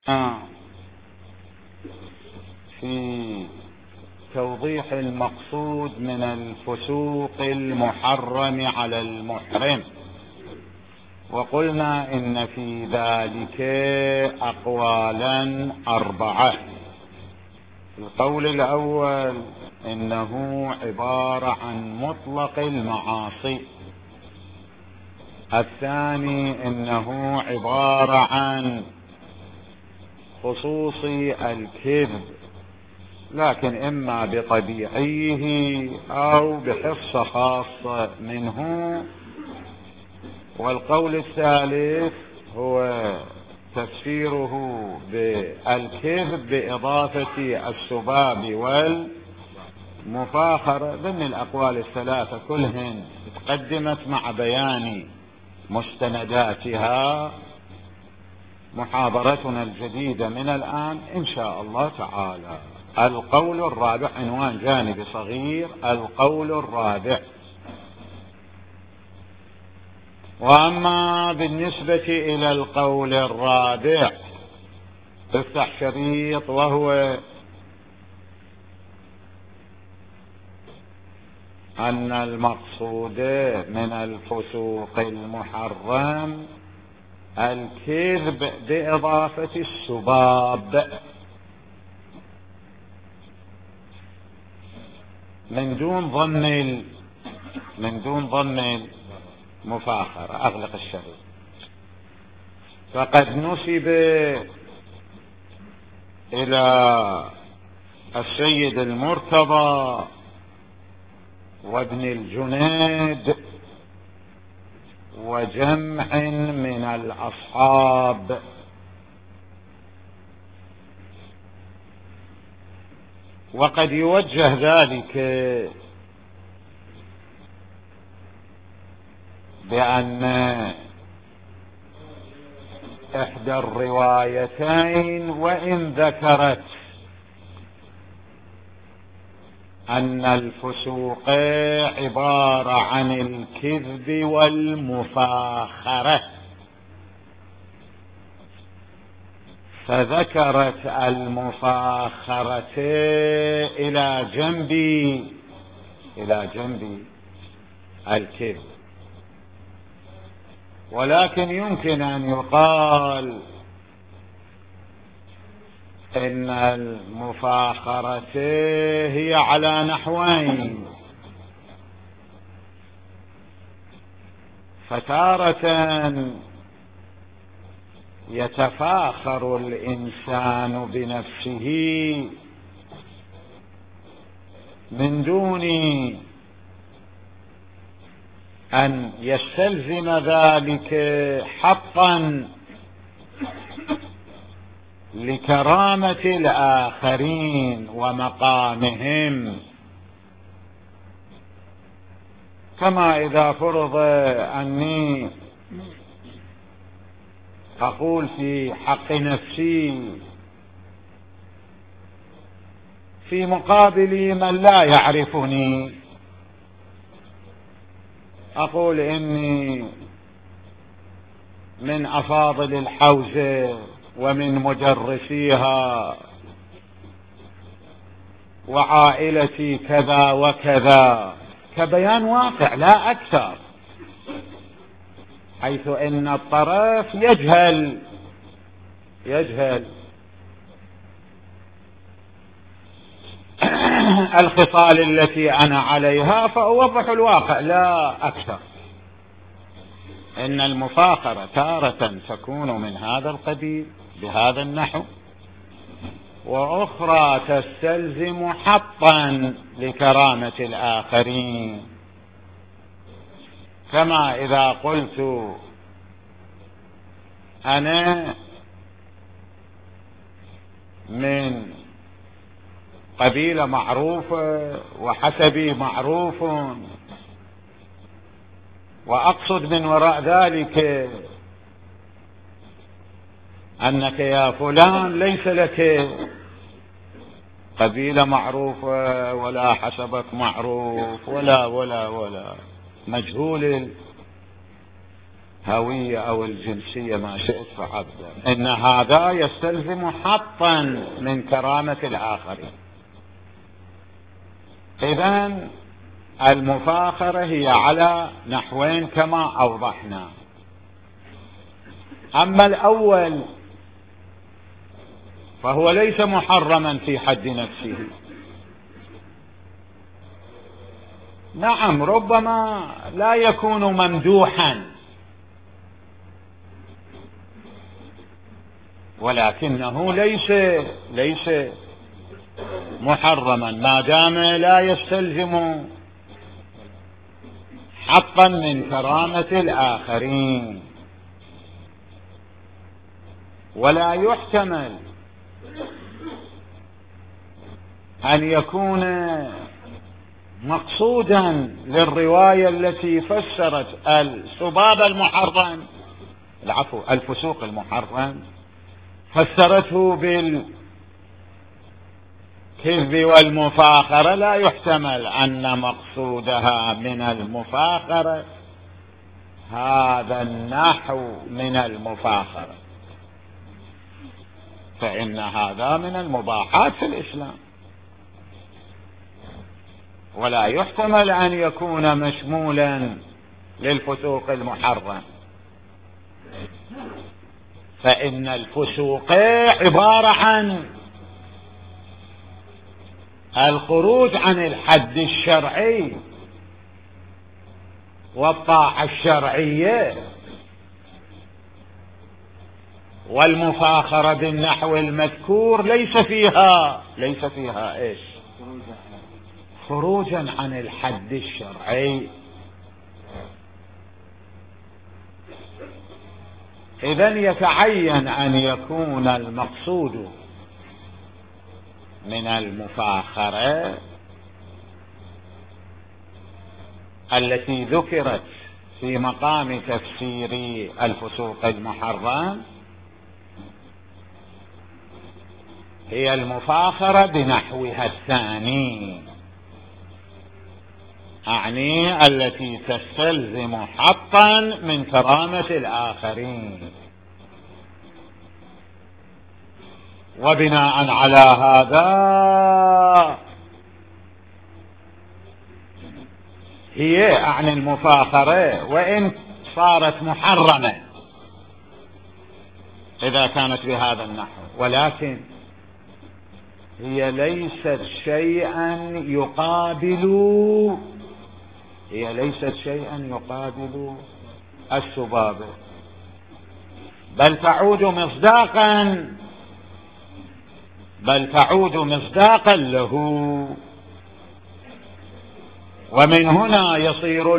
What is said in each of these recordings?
في توضيح المقصود من الفسوق المحرم على المحرم، وقلنا إن في ذلك أقوالا 4. القول الأول إنه عبارة عن مطلق المعاصي، الثاني إنه عبارة عن خصوص الكذب، لكن إما بطبيعيه أو بحصة خاصة منه. والقول الثالث هو تفسيره بالكذب بإضافة السباب والمفاخرة. ضمن الأقوال الثلاثة كلهن تقدمت مع بيان مستنداتها. محاضرتنا الجديدة من الآن إن شاء الله تعالى القول الرابع، عنوان جانبي صغير، القول الرابع. وأما بالنسبة إلى القول الرابع افتح شريط، وهو أن المقصود من الفسوق المحرم الكذب بإضافة السباب من دون ضم المفاخرة. أغلق الشريط. فقد نسب إلى السيد المرتضى وابن الجنيد وجمع من الأصحاب وقد يوجه ذلك بأن إحدى الروايتين وإن ذكرت أن الفسوق عبارة عن الكذب والمفاخرة، فذكرت المفاخرة إلى جنب الكذب، ولكن يمكن أن يقال إن المفاخرة هي على نحوين. فتارة يتفاخر الإنسان بنفسه من دون أن يستلزم ذلك حقا لكرامة الآخرين ومقامهم، كما إذا فرض أني أقول في حق نفسي في مقابل من لا يعرفني، أقول إني من أفاضل الحوزة ومن مدرسيها وعائلتي كذا وكذا، كبيان واقع لا أكثر، حيث إن الطرف يجهل الخصال التي أنا عليها، فأوضح الواقع لا أكثر. إن المفاخرة تارة تكون من هذا القبيل بهذا النحو، وأخرى تستلزم حقا لكرامة الآخرين، كما إذا قلت أنا من قبيلة معروفة وحسبي معروف، وأقصد من وراء ذلك أنك يا فلان ليس لك قبيلة معروفة ولا حسبك معروف ولا مجهول هوية أو الجنسية ما شئت فعبر، إن هذا يستلزم حطا من كرامة الآخرين. إذن المفاخرة هي على نحوين كما أوضحنا. أما الأول فهو ليس محرما في حد نفسه. نعم ربما لا يكون ممدوحا، ولكنه ليس محرما ما دام لا يستلزم حقا من كرامة الآخرين. ولا يحتمل أن يكون مقصودا للرواية التي فسرت السباب المحرم، الفسوق المحرم، فسرته بالكذب والمفاخرة. لا يحتمل أن مقصودها من المفاخرة هذا النحو من المفاخرة، فإن هذا من المباحات في الإسلام. ولا يحتمل أن يكون مشمولا للفسوق المحرم، فإن الفسوق عبارة عن الخروج عن الحد الشرعي والطاعة الشرعية، والمفاخرة بالنحو المذكور ليس فيها ايش؟ خروجا عن الحد الشرعي. إذن يتعين أن يكون المقصود من المفاخرة التي ذكرت في مقام تفسير الفسوق المحرم هي المفاخرة بنحوها الثاني، أعني التي تستلزم حقا من كرامة الآخرين. وبناء على هذا هي أعني المفاخرة وإن صارت محرمة إذا كانت بهذا النحو، ولكن هي ليست شيئا يقابل السبابة، بل تعود مصداقا له. ومن هنا يصير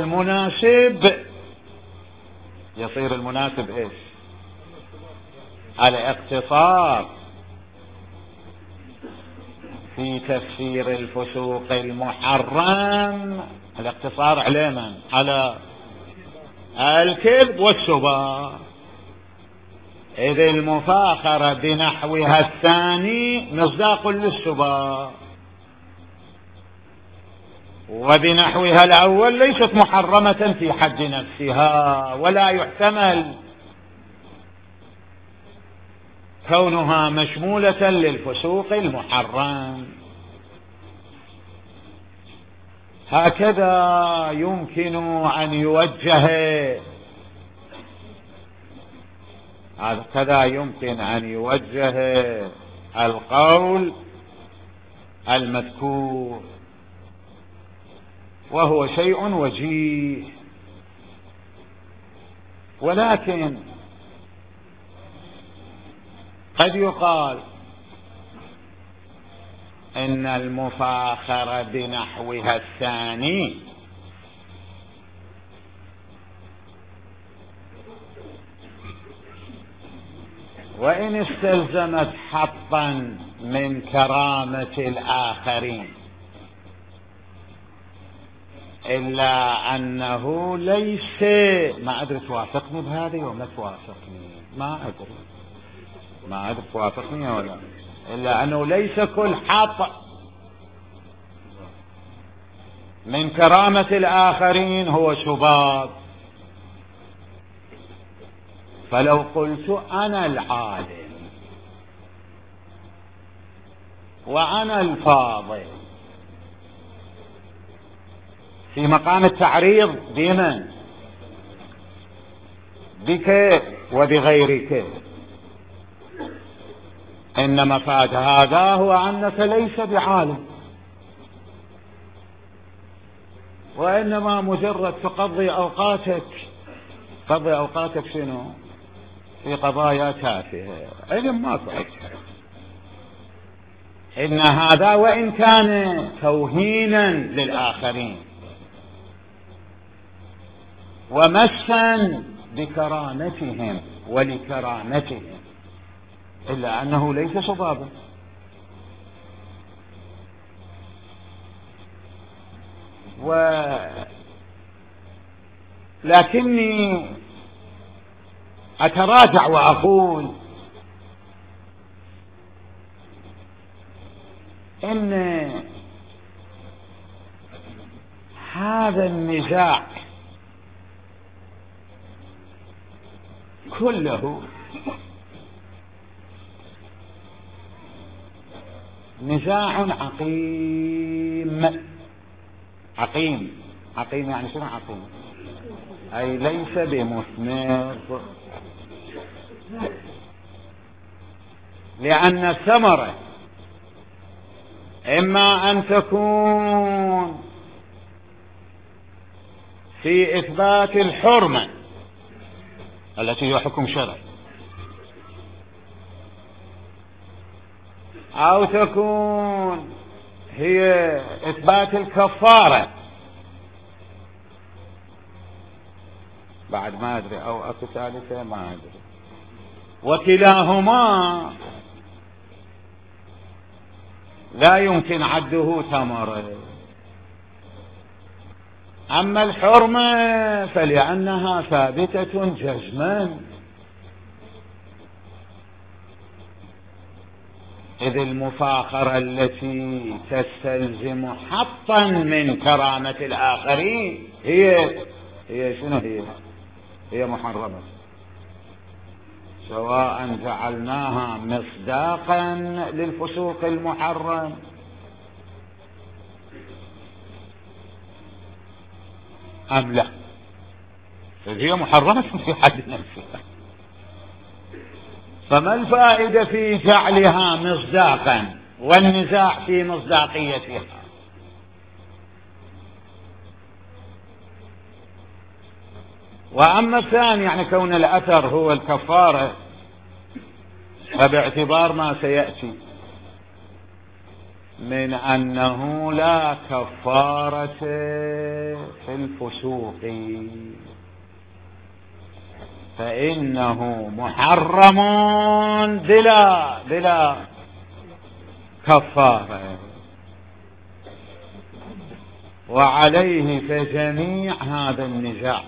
المناسب ايش؟ الاقتصار في تفسير الفسوق المحرم، الاقتصار على من؟ على الكذب والسباب. إذ المفاخرة بنحوها الثاني مصداق للسباب، وبنحوها الأول ليست محرمة في حد نفسها، ولا يحتمل كونها مشمولة للفسوق المحرم. هكذا يمكن أن يوجه القول المذكور، وهو شيء وجيه. ولكن قد يقال إن المفاخرة بنحوها الثاني وإن استلزمت حطا من كرامة الآخرين، إلا أنه ليس، ما أدري توافقني بهذه ولا توافقني، ما أدري توافقني ولا، إلا أنه ليس كل حط من كرامة الآخرين هو سباب، فلو قلت أنا العالم وأنا الفاضل في مقام التعريض بمن؟ بك وبغيرك، إن مفاد هذا هو أنك ليس بعالم، وإنما مجرد تقضي أوقاتك شنو؟ في قضايا تافهة، علم ما فعل. إن هذا وإن كان توهينا للآخرين ومسا بكرامتهم ولكرامتهم، إلا أنه ليس صبابا. لكني أتراجع وأقول إن هذا النزاع كله نزاع عقيم يعني شنو عقيم؟ أي ليس بمثمر، لأن الثمرة إما أن تكون في إثبات الحرمة التي هي حكم شرعي، أو تكون هي إثبات الكفارة، بعد ما أدري، أو أكو ثالثة ما أدري، وكلاهما لا يمكن عده ثمرة. أما الحرمة فلأنها ثابتة جزما، إذ المفاخرة التي تستلزم حطا من كرامة الآخرين هي شنو؟ هي محرمة، سواء جعلناها مصداقا للفسوق المحرم أم لا، هي محرمة في حد نفسها. فما الفائدة في جعلها مصداقا والنزاع في مصداقيتها؟ وأما الثاني يعني كون الأثر هو الكفارة، فباعتبار ما سيأتي من أنه لا كفارة في الفسوق فإنه محرم بلا كفارة، وعليه فجميع هذا النزاع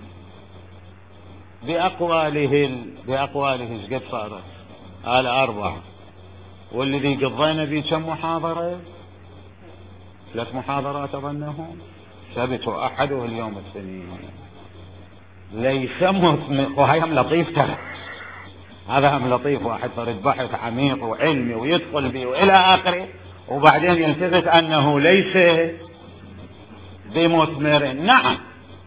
بأقواله قد صارت الأربعة، والذي قضينا به كم محاضرة؟ 3 محاضرات أظنه، سبت وأحد واليوم الثاني. ليس وهي هم لطيف ترى، هذا هم لطيف، واحد فرد بحث عميق وعلمي ويدخل به وإلى آخره، وبعدين يلتفت أنه ليس بمثمر. نعم،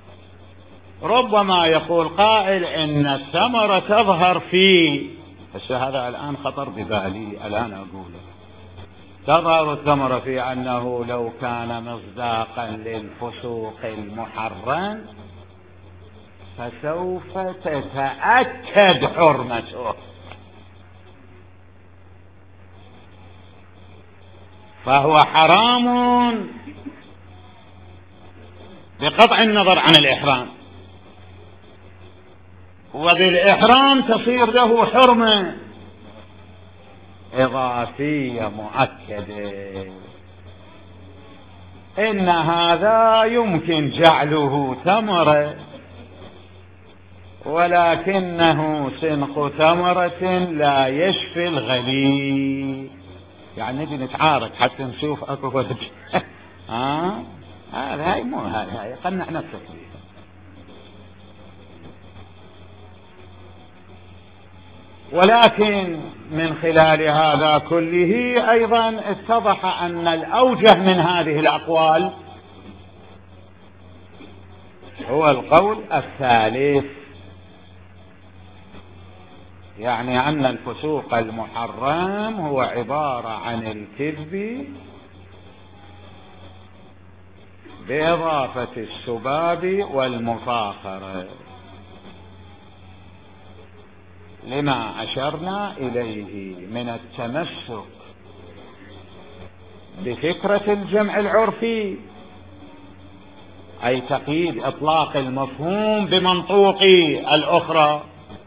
ربما يقول قائل إن الثمرة تظهر في هذا الآن خطر ببالي الآن أقوله، تظهر الثمرة في أنه لو كان مصداقا للفسوق المحرم فسوف تتأكد حرمته، فهو حرام بقطع النظر عن الإحرام، وبالإحرام تصير له حرمة إضافية مؤكدة. إن هذا يمكن جعله ثمرة، ولكنه سنق ثمرة لا يشفي الغليل. يعني نجي نتعارك حتى نشوف اكو فرق. هاي مو هاي قنع نفسك بيه. ولكن من خلال هذا كله أيضا اتضح أن الأوجه من هذه الأقوال هو القول الثالث، يعني أن الفسوق المحرم هو عبارة عن الكذب بإضافة السباب والمفاخرة، لما أشرنا إليه من التمسك بفكرة الجمع العرفي، أي تقييد إطلاق المفهوم بمنطوق الأخرى،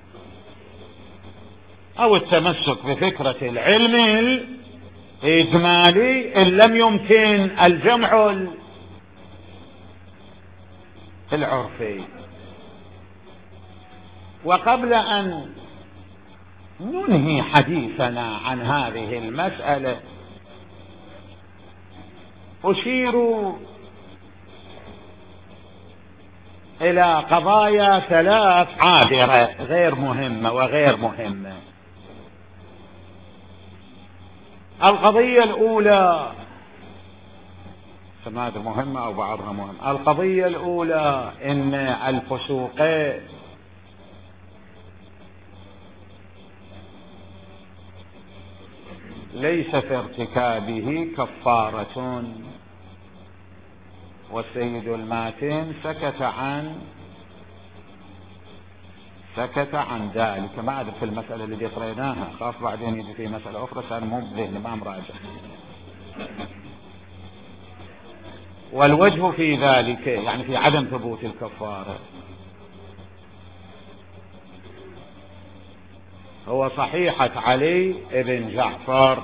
أو التمسك بفكرة العلم الإجمالي إن لم يمكن الجمع العرفي. وقبل أن ننهي حديثنا عن هذه المسألة أشير إلى قضايا ثلاث عابرة غير مهمة وغير مهمة. القضية الأولى سماد مهمة أو بعضها مهم. القضية الأولى إن الفسوق ليس في ارتكابه كفارة، والسيد الماتن سكت عن ذلك. ما أعرف في المسألة اللي قريناها، خاف بعدين يجي في مسألة أخرى صار مو بذهني ما مراجع. والوجه في ذلك يعني في عدم ثبوت الكفارة هو صحيحة علي بن جعفر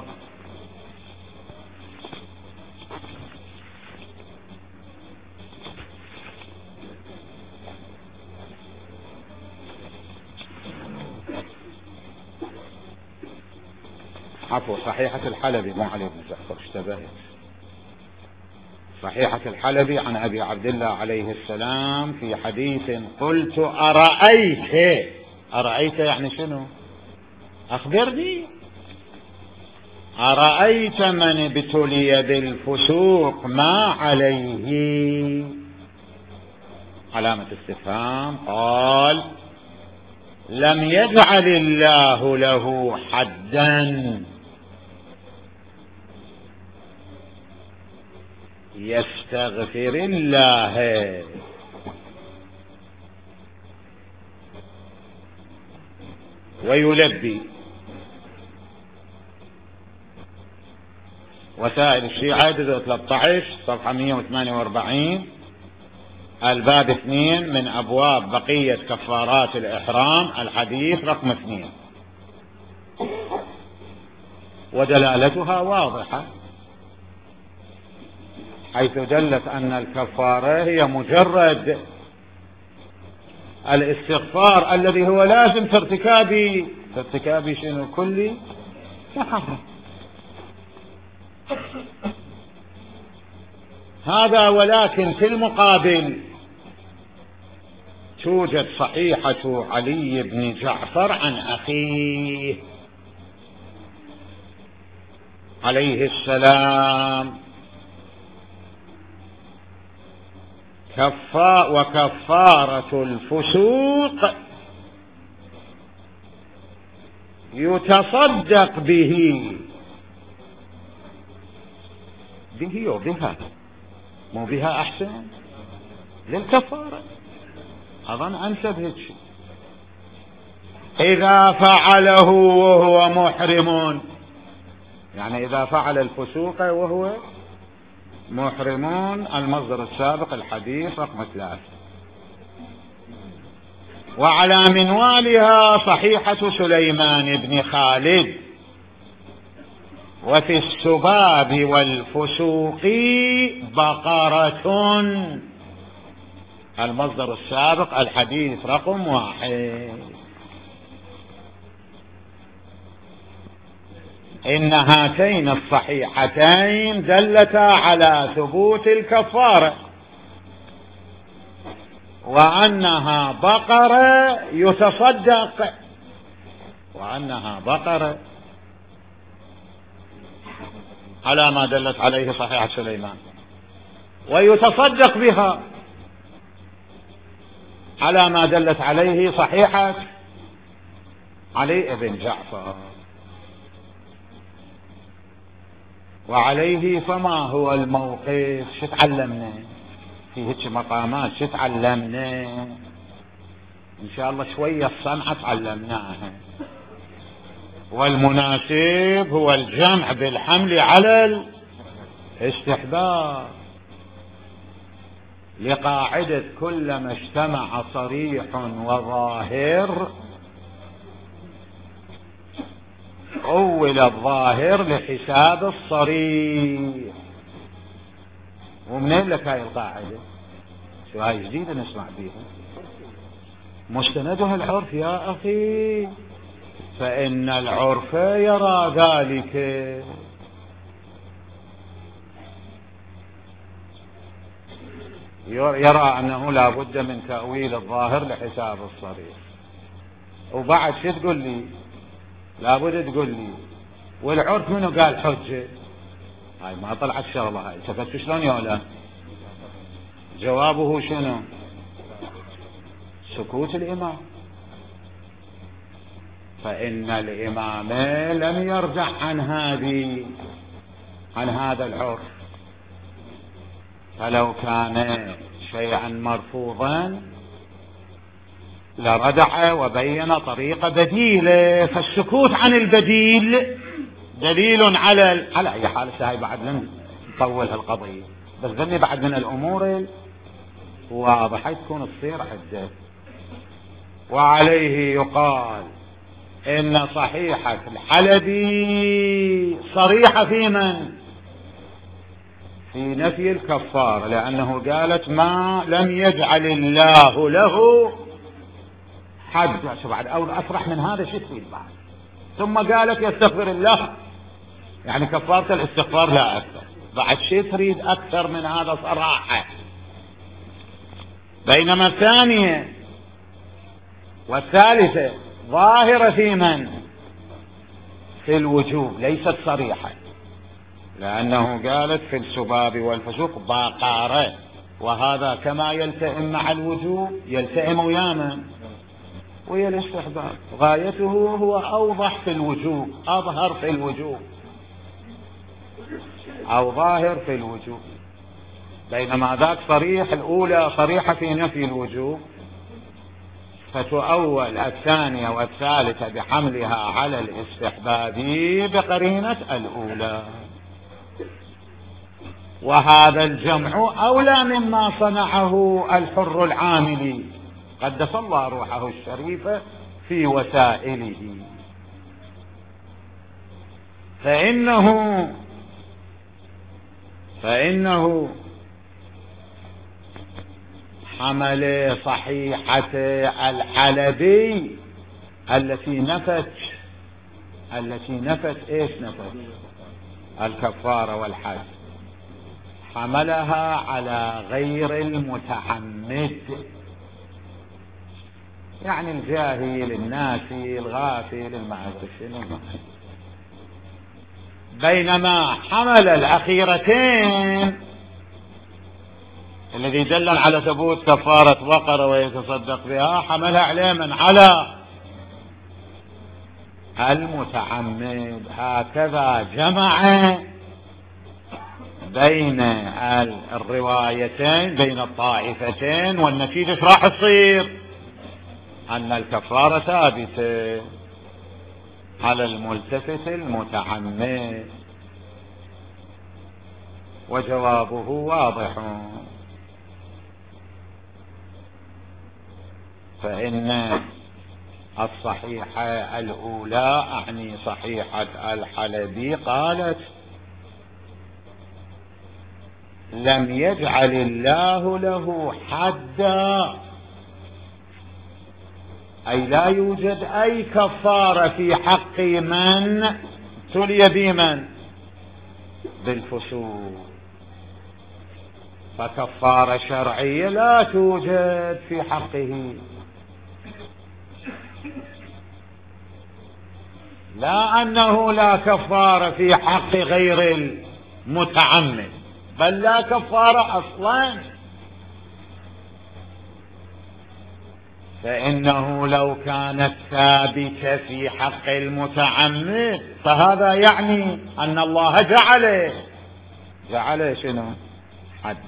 صحيحة الحلبي مو علي بن جعفر، اشتبهت. صحيحة الحلبي عن أبي عبد الله عليه السلام في حديث قلت أرأيت يعني شنو؟ أخبرني. أرأيت من ابتلي بالفسوق ما عليه؟ علامة استفهام. قال لم يجعل الله له حدا يستغفر الله ويلبي. وسائل الشيعة 13 صفحة 148 الباب 2 من أبواب بقية كفارات الإحرام الحديث رقم 2، ودلالتها واضحة حيث دلت أن الكفارة هي مجرد الاستغفار الذي هو لازم في ارتكاب شنو كل محرم. هذا. ولكن في المقابل توجد صحيحة علي بن جعفر عن أخيه عليه السلام وكفارة الفسوق يتصدق به وبها، مو بها أحسن للكفارة، أظن أنسب هيك شيء. إذا فعله وهو محرم، يعني إذا فعل الفسوق وهو محرمون، المصدر السابق الحديث رقم 3. وعلى منوالها صحيحة سليمان بن خالد وفي السباب والفسوق بقرة، المصدر السابق الحديث رقم 1. إن هاتين الصحيحتين دلتا على ثبوت الكفارة، وأنها بقرة يتصدق وأنها بقرة على ما دلت عليه صحيحة سليمان، ويتصدق بها على ما دلت عليه صحيحة علي بن جعفر. وعليه فما هو الموقف؟ شو تعلمنا في هيك مقامات؟ شو تعلمنا؟ إن شاء الله شوية الصنعة تعلمناها. والمناسب هو الجمع بالحمل على الاستحباب لقاعدة كلما اجتمع صريح وظاهر أول الظاهر لحساب الصريح. ومنين لك هاي القاعدة؟ شو هاي جديدة نسمع بيها؟ مستندها العرف يا أخي، فإن العرف يرى ذلك. يرى أنه لا بد من تأويل الظاهر لحساب الصريح. وبعد شو تقول لي؟ لا بد تقول لي والعرف منه قال حجة؟ هاي ما طلعت شغلة. هاي شفت شلون يا؟ جوابه شنو؟ سكوت الإمام. فإن الإمام لم يرجع عن هذا العرف، فلو كان شيئا مرفوضا لردع وبين طريقة بديلة. فالسكوت عن البديل دليل على أي حال. هاي بعد لن نطول هالقضية، بس ذني بعد من الأمور واضحة تكون تصير عدة. وعليه يقال إن صحيحة الحلبي صريحة في من؟ في نفي الكفار، لأنه قالت ما لم يجعل الله له حد. شو بعد أو أفرح من هذا شو تفيد بعد؟ ثم قالت يستغفر الله، يعني كفارة الاستغفار لا أكثر. بعد شو تريد أكثر من هذا صراحة؟ بينما الثانية والثالثة ظاهرة في من؟ في الوجوب، ليست صريحة، لأنه قالت في السباب والفسوق باقارة، وهذا كما يلتئم مع الوجوب يلتئم ويا من؟ ويا الاستحباب. غايته هو أوضح في الوجوب، أظهر في الوجوب أو ظاهر في الوجوب، بينما ذاك صريح. الأولى صريحة في نفي الوجوب، فتؤول الثانية والثالثة بحملها على الاستحباب بقرينة الأولى. وهذا الجمع أولى مما صنعه الحر العاملي قدس الله روحه الشريفة في وسائله. فإنه حمل صحيحة الحلبي التي نفت ايش؟ نفت الكفارة والحج. حملها على غير المتعمد، يعني الجاهل الناسي الغافل المعرفة. بينما حمل الأخيرتين الذي دل على ثبوت كفارة بقرة ويتصدق بها، حملها عليه من؟ على المتعمد. هكذا جمع بين الروايتين، بين الطائفتين، والنتيجة ايش راح تصير؟ أن الكفارة ثابتة على الملتفت المتعمد. وجوابه واضح. فإن الصحيحة الأولى أعني صحيحة الحلبي قالت لم يجعل الله له حدا، أي لا يوجد أي كفارة في حق من تلي بمن؟ بالفسوق. فكفارة شرعية لا توجد في حقه. لا أنه لا كفارة في حق غير المتعمد، بل لا كفارة أصلا. فإنه لو كانت ثابتة في حق المتعمد فهذا يعني أن الله جعل شنو حد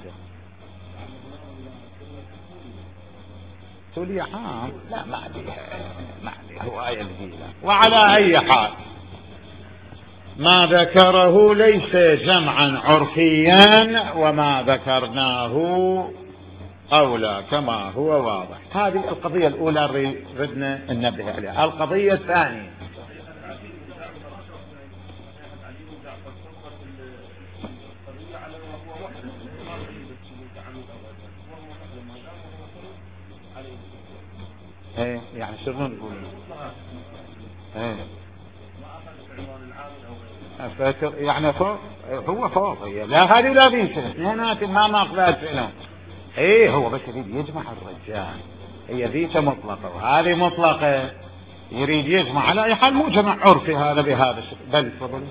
تولي حام. لا ما عليها هواية جديدة. وعلى أي حال ما ذكره ليس جمعا عرفيا، وما ذكرناه أولى كما هو واضح. هذه القضية الأولى ردنا ننبه عليها. القضية الثانية يعني شنو نقول؟ يعني فوق، هو فوق، هي لا هذه لا ذيك اثنينات ما ماخذات شنو. هو بس يريد يجمع الرجال، هي ذيك مطلقة وهذه مطلقة، يريد يجمع. على أي حال مو جمع عرفي هذا بهذا الشكل. بل تفضل.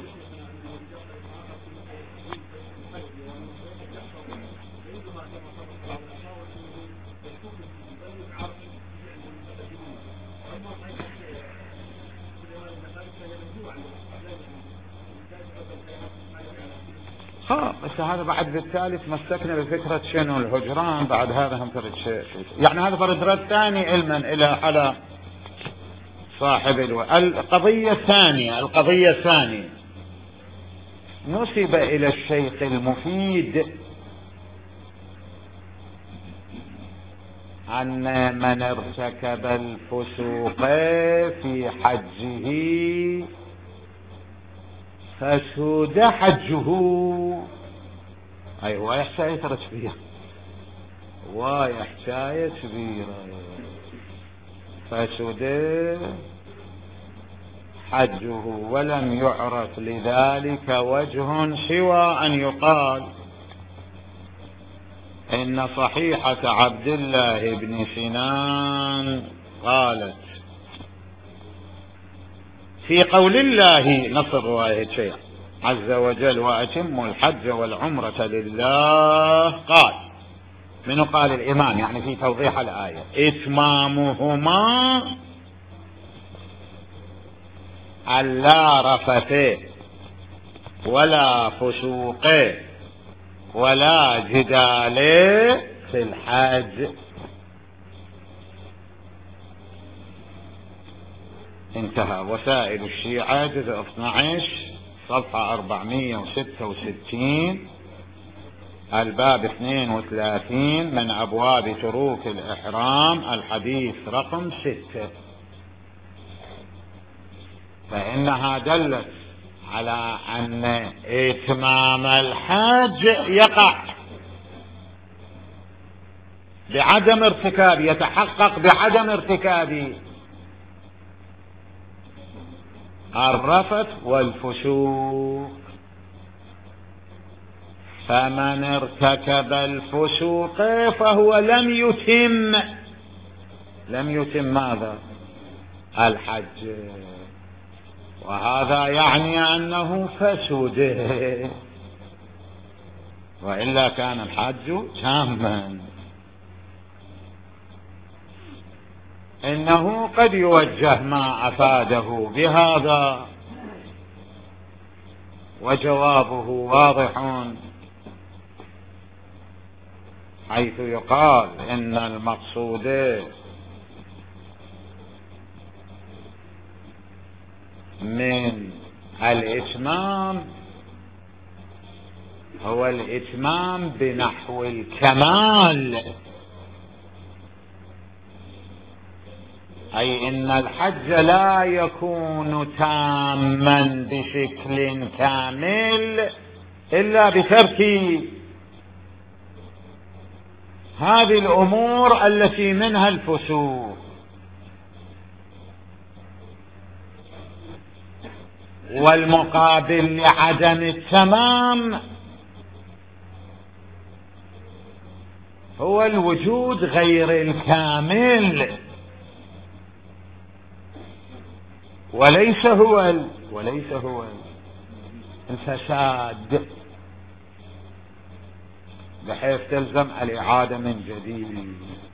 بس هذا بعد بالتالي تمسكنا بفكرة شنو الهجران. بعد هذا هم فرد شيء، يعني هذا فرد رد ثاني علما إلى على صاحب القضية الثانية نسب إلى الشيخ المفيد أن من ارتكب الفسوق في حجه فسود حجه. هواية حكاية ترى حكاية كبيرة. فسود حجه، ولم يعرف لذلك وجه سوى أن يقال إن صحيحة عبد الله بن سنان قالت في قول الله نص رواية شيخ عز وجل وأتموا الحج والعمرة لله، قال منه قال الإمام يعني في توضيح الآية إتمامهما ألا رفث ولا فسوق ولا جدال في الحج. انتهى. وسائل الشيعة جزء 12 صفحة 466 الباب 32 من أبواب تروك الإحرام الحديث رقم 6. فإنها دلت على أن إتمام الحج يقع بعدم ارتكاب، يتحقق بعدم ارتكاب الرفث والفسوق. فمن ارتكب الفسوق فهو لم يتم ماذا؟ الحج. وهذا يعني أنه فسد، وإلا كان الحج تاما. إنه قد يوجه ما أفاده بهذا، وجوابه واضح، حيث يقال إن المقصود من الإتمام هو الإتمام بنحو الكمال، أي إن الحج لا يكون تاما بشكل كامل إلا بترك هذه الأمور التي منها الفسوق. والمقابل لعدم التمام هو الوجود غير الكامل. وليس هو الفساد، بحيث تلزم الإعادة من جديد.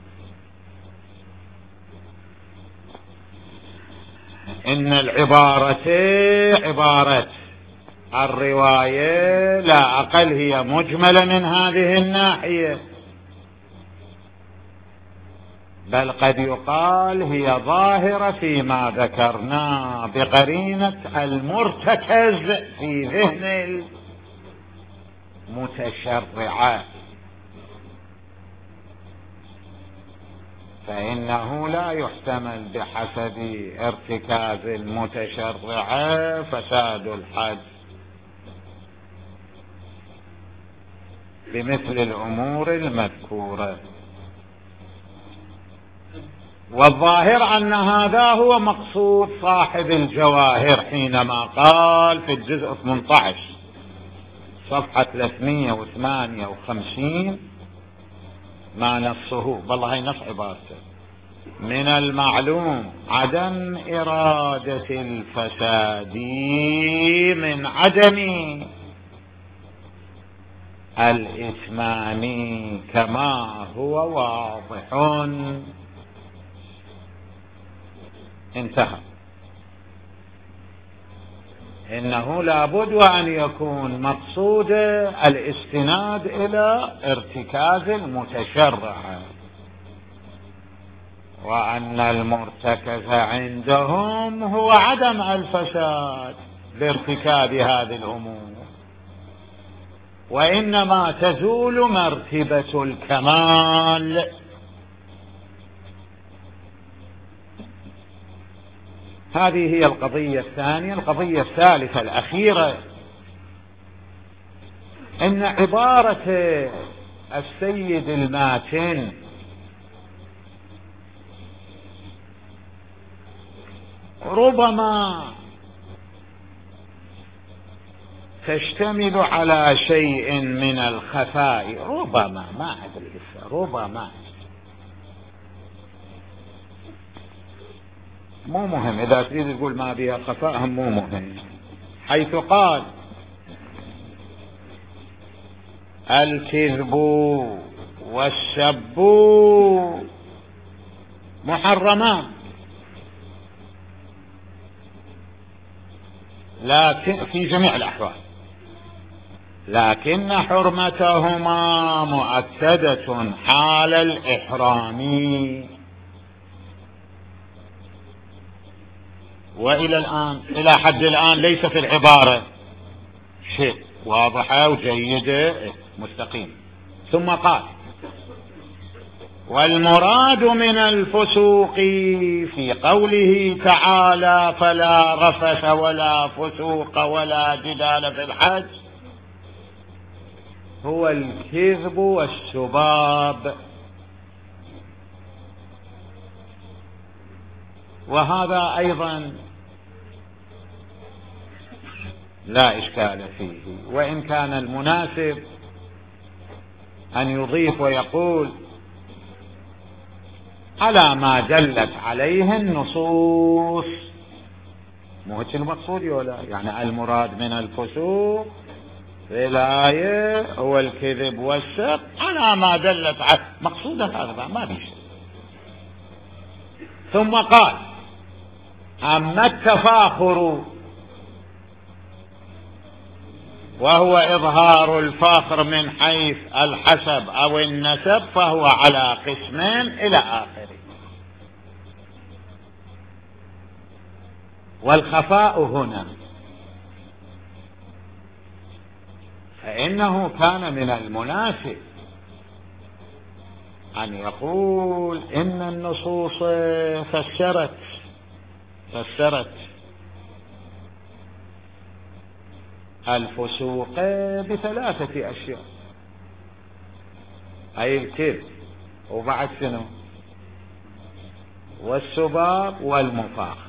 إن العبارة عبارة الرواية لا أقل هي مجملة من هذه الناحية، بل قد يقال هي ظاهرة فيما ذكرنا بقرينة المرتكز في ذهن المتشرعة، فإنه لا يحتمل بحسب ارتكاز المتشرعة فساد الحج بمثل الأمور المذكورة. والظاهر أن هذا هو مقصود صاحب الجواهر حينما قال في الجزء 18 صفحة 358 ما نصه، والله هي نص عبارته: من المعلوم عدم إرادة الفساد من عدم الإثمان كما هو واضح. انتهى. إنه لابد وأن يكون مقصود الاستناد إلى ارتكاز المتشرع، وأن المرتكز عندهم هو عدم الفساد بارتكاب هذه الأمور، وإنما تزول مرتبة الكمال. هذه هي القضية الثانية. القضية الثالثة الأخيرة: إن عبارة السيد الماتن ربما تشتمل على شيء من الخفاء، ربما، ما أدري، ربما مو مهم، إذا تريد تقول ما بها خفاء هم مو مهم، حيث قال: الكذب والسب محرمان، لكن في جميع الأحوال، لكن حرمتهما مؤكدة حال الإحرام، وإلى الآن إلى حد الآن ليس في العبارة شيء واضحة وجيدة مستقيم. ثم قال: والمراد من الفسوق في قوله تعالى: فلا رفث ولا فسوق ولا جدال في الحج، هو الكذب والسباب. وهذا أيضا لا إشكال فيه، وإن كان المناسب أن يضيف ويقول: على ما دلت عليه النصوص. مو هيك المقصود ولا؟ يعني المراد من الفسوق في الآية هو الكذب والسب على ما دلت عليه، مقصود هذا ما بيش. ثم قال: أما التفاخر وهو إظهار الفخر من حيث الحسب أو النسب فهو على قسمين إلى آخره. والخفاء هنا فإنه كان من المناسب أن يقول إن النصوص فسرت الفسوق بثلاثة أشياء، أي الكذب، وبعد شنو؟ والسباب والمفاخر.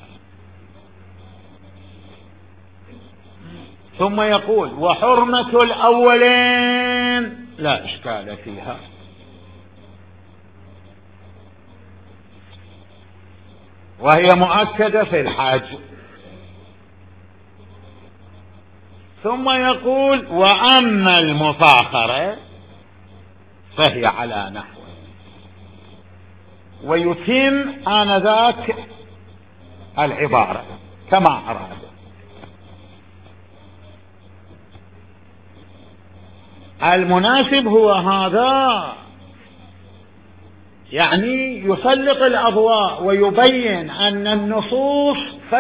ثم يقول: وحرمة الأولين لا إشكال فيها، وهي مؤكدة في الحج، ثم يقول وأما المفاخرة فهي على نحو، ويتم آنذاك العبارة كما أراد. المناسب هو هذا، يعني يسلط الأضواء ويبين أن النصوص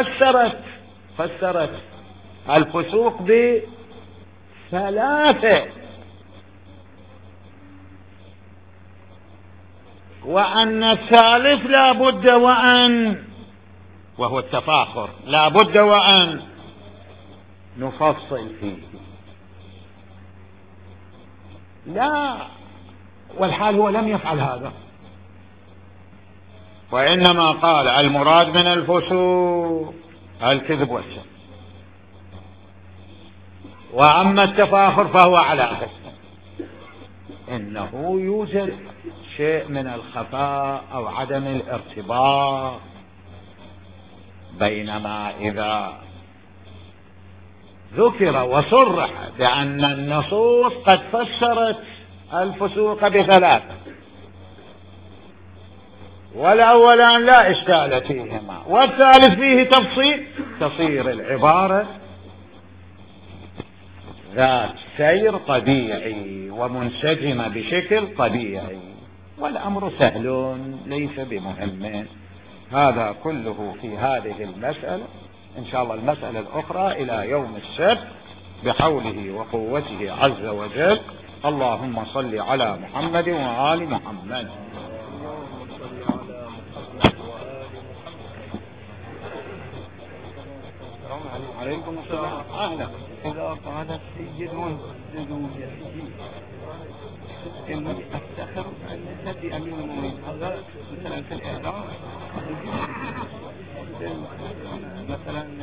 فسرت الفسوق بثلاثة، وأن الثالث لا بد وهو التفاخر لا بد وأن نفصل فيه. لا، والحال هو لم يفعل هذا، وإنما قال المراد من الفسوق الكذب والسب، وأما التفاخر فهو على قسم، إنه يوجد شيء من الخفاء أو عدم الارتباط، بينما إذا ذكر وصرح بأن النصوص قد فسرت الفسوق بثلاثة، والأولان لا إشكال فيهما، والثالث فيه تفصيل، تصير العبارة ذات سير طبيعي ومنسجمة بشكل طبيعي، والأمر سهل ليس بمهم. هذا كله في هذه المسألة. إن شاء الله المسألة الأخرى إلى يوم السبت بحوله وقوته عز وجل. اللهم صل على محمد وآل محمد. عليكم السلام. أهلا. إذا قال السيد وانزلوا إني أفتخر أن الذي أمين المؤمنين هذا مثلا في الإعلام مثلا